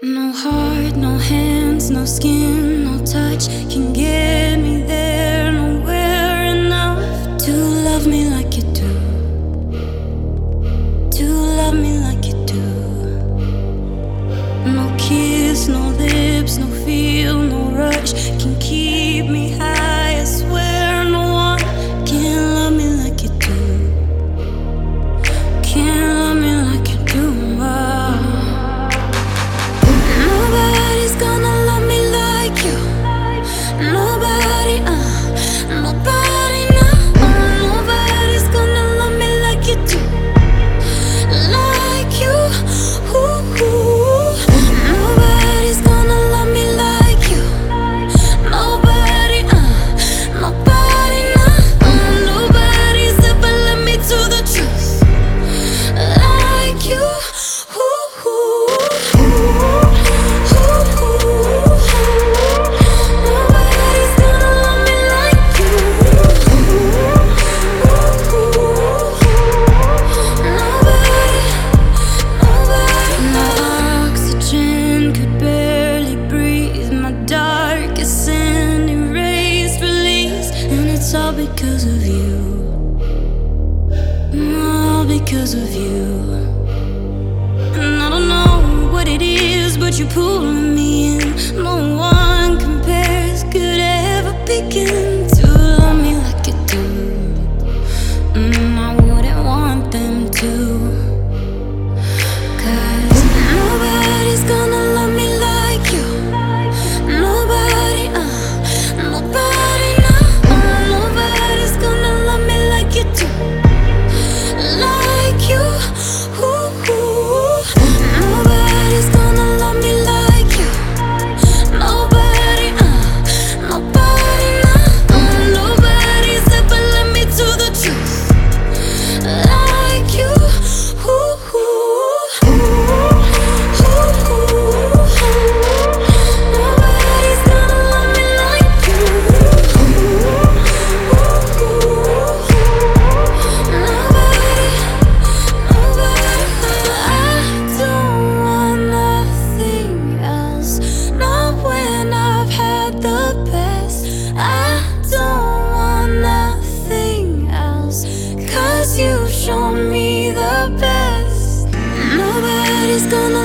No heart, no hands, no skin, no touch can get me there. Nowhere enough to love me like you do. To love me like you do. No kiss, no lips, no feel, no rush can keep me high. I swear no one can love me like you do. Can't love me like you do. Nobody's gonna love me like you. Nobody, nobody, no. Nobody's gonna love me like you do. Like you, nobody's gonna love me like you. Nobody, nobody, no. Nobody's ever led me to the truth like you. Nobody's gonna love me like you. Nobody, no oxygen, could barely breathe. My darkest sin erased, released, and it's all because of you. All because of you. And I don't know what it is, but you're pulling me in. No one compares, could ever begin to love me like you do. I wouldn't want them to. 'Cause nobody's gonna love me like you. Nobody, nobody, no. Nobody's gonna love me like you do. Like you. Nobody's gonna love me like you. Nobody, nobody, no. Nobody's ever led me to the truth like you. Nobody's gonna love me like you. Nobody. I don't want nothing else, not when I've had the best. I don't want nothing else, 'cause you show me the best. Nobody's gonna